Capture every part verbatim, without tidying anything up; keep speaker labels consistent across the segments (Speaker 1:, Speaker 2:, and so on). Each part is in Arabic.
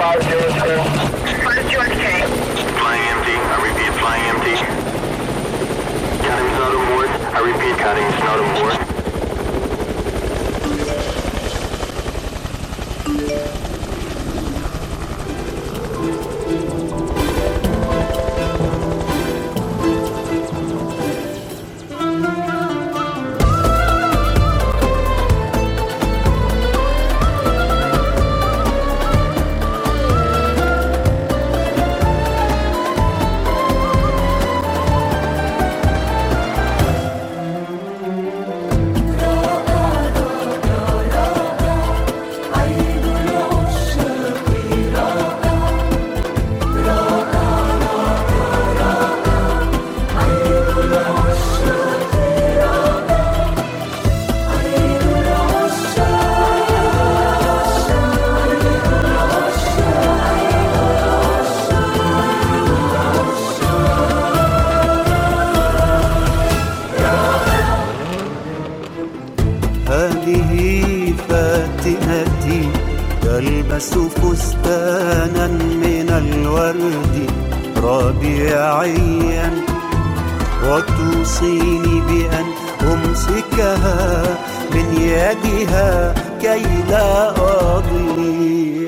Speaker 1: five zero school.
Speaker 2: five two X K.
Speaker 3: Flying empty. I repeat, flying empty. Cutting's not on board. I repeat, cutting's not on board.
Speaker 4: هذه فاتنتي تلبس فستانا من الورد ربيعيا وتوصيني بأن أمسكها من يدها كي لا أضيع،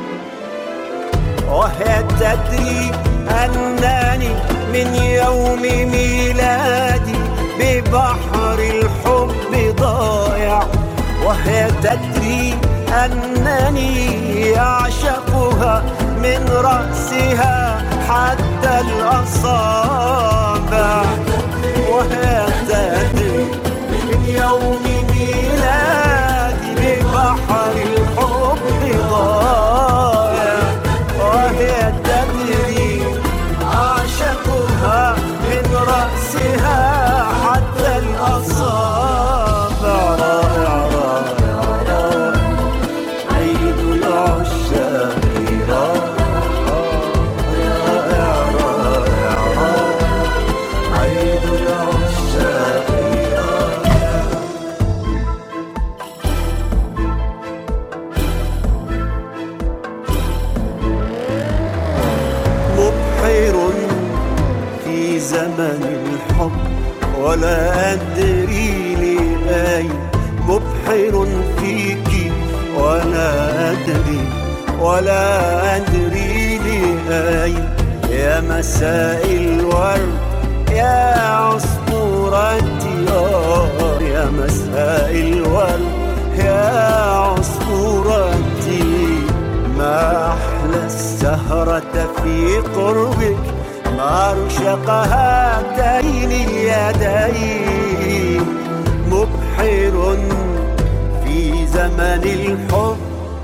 Speaker 4: وهي تدري أنني من يوم ميلادي ببحر الحب ضائع، وهي تدري أنني أعشقها من رأسها حتى الأصابع، وهي تدري من يوم ميلادي ببحر الحب ضائع، وهي تدري أعشقها من رأسها حتى الأصابع. رائع رائع رائع عيد العشاق، رائع رائع رائع عيد العشاق. مبحر في زمن الحب ولا أدري لأين، مبحر فيك ولا أدري ولا أدري لأين، يا مساء الورد يا عصفورتي، يا مساء الورد يا عصفورتي، ما أحلى السهرة في قربك، ما أرشق هاتين اليدين، مبحر في زمن الحب.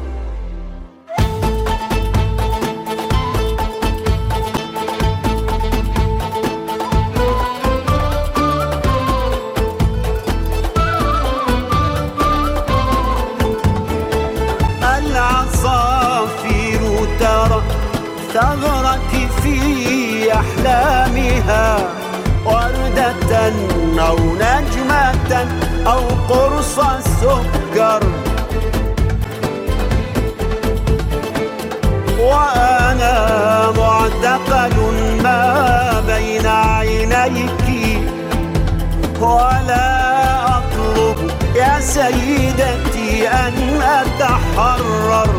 Speaker 4: العصافير ترى ثغرك في أحلامها، وردة أو نجمة أو قرص سكر، وأنا معتقل ما بين عينيك، ولا أطلب يا سيدتي أن أتحرر،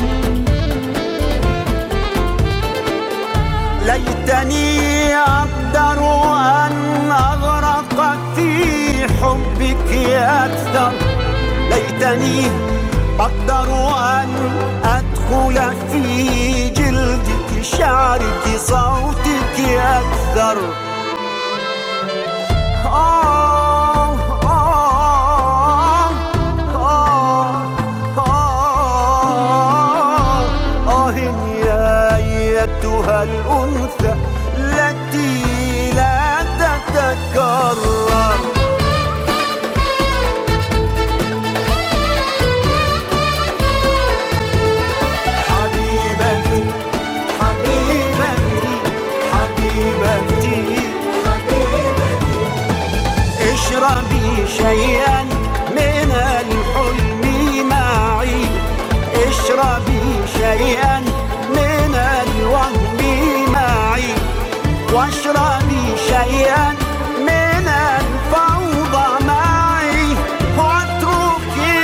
Speaker 4: ليتني أقدر أن أغرق في حبك أكثر، ليتني أقدر أن أدخل في جلدك شعرك صوتك أكثر. آه آه آه آه آه يا أيتها الأنثى التي لا تتكرر. حبيبتي حبيبتي حبيبتي حبيبتي، اشربي شيئا من الحلم معي، اشربي شيئا واشربي شيئا من